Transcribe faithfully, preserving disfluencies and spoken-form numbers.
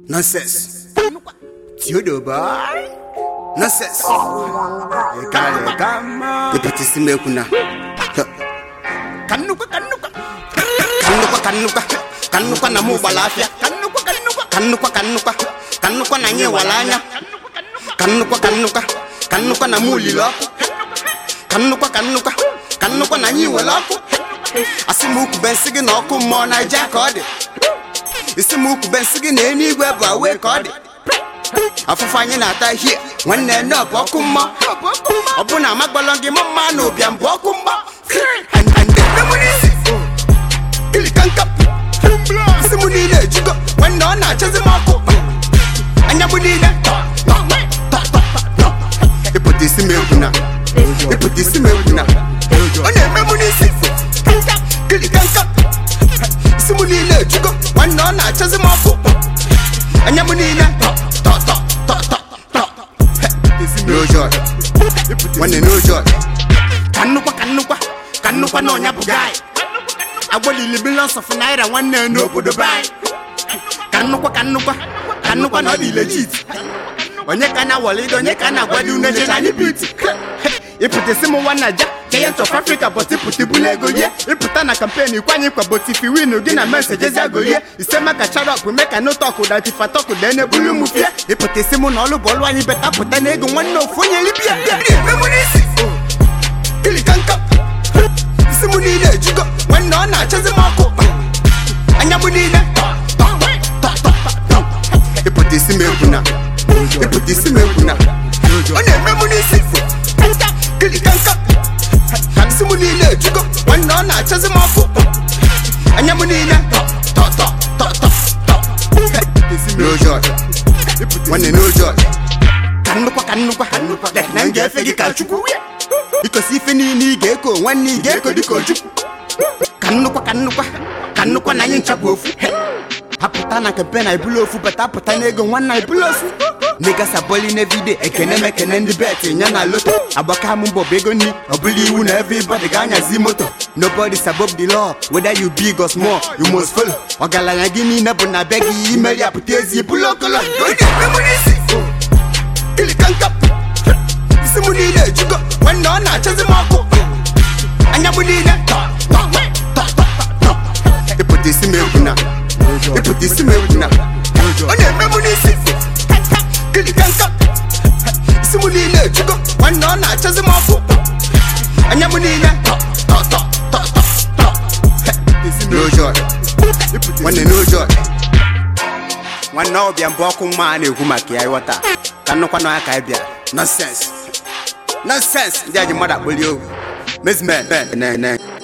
Nonsense. Tiodo boy. Nonsense. Kale kama. Ipati sime kuna. Kanuka kanuka. Kanuka kanuka. Kanuka na mu balafia. Kanuka kanuka. Kanuka kanuka. Kanuka na nye walanya. Kanuka kanuka. Kanuka na mu liloko. Kanuka kanuka. Kanuka na nye waloko. Asimu kubensigi na oku mo na jakode. Isimu kubensigi na enigwe ba we kode. Afufanye na ata here wanne no bokuma obuna magbalongi mama no biam bokuma and and the money ili kanka isimu ni le jugo wanne na chazi mako anya buni ne ipoti sime kuna ipoti sime kuna one memuni sifu ili kanka isimu ni le jugo wanne na chazi mako anya buni ne no joy. When they no joy. Kanuka kanuka kanuka no nyabugai. Aboli libilans of naira one no bodo buy. Kanuka kanuka kanuka no be legit. Onye kana wali onye kana gwadu no je na ni beauty. You put the same one aja. Giants of Africa but you put the bulego ye. You put on a campaign kwani kwa but if you win you get a messages go ye. You say make a chat up we make a no talk that if I talk then a bulu move ye. You put the same on all ball one you better put an egg on one no phone ye libya. Ili kanka. Simuni le jugo when no na chazi mako. Anya buni ne. You put the same kuna. You put the same kuna. One memuni sifu. Ili kanka. Simuni le jugo when no na chazi mako. Anya buni ne. Ta ta ta ta ta. No joy. One no joy. Kanuka kanuka kanuka. Nange fegi kachuku. Because if any ni geko, one ni geko di koju. Kanuka kanuka, kanuka na yin chabofu. Haputana kempena ibulofu, but haputana ego one na ibulofu. Niggas are balling every day, I can make an end bet in Yana Loto. Abakamumbo begoni, I believe you everybody ganya zimoto. Nobody's above the law, whether you big or small, you must follow. Ogalaya gini nabuna begi, email ya putezi, pulokolo. Ili kanka. Simuni le jugo when no na chazi mako anya buni ne ipoti sime kuna ipoti sime kuna one memuni sifu ili kanka simuni le jugo when no na chazi mako anya buni ne no joy one no joy one no bi amboku mane humaki ai wata kanokwa no aka bia nonsense Nonsense, yeah, your mother will you. Miss Man, man, man, man.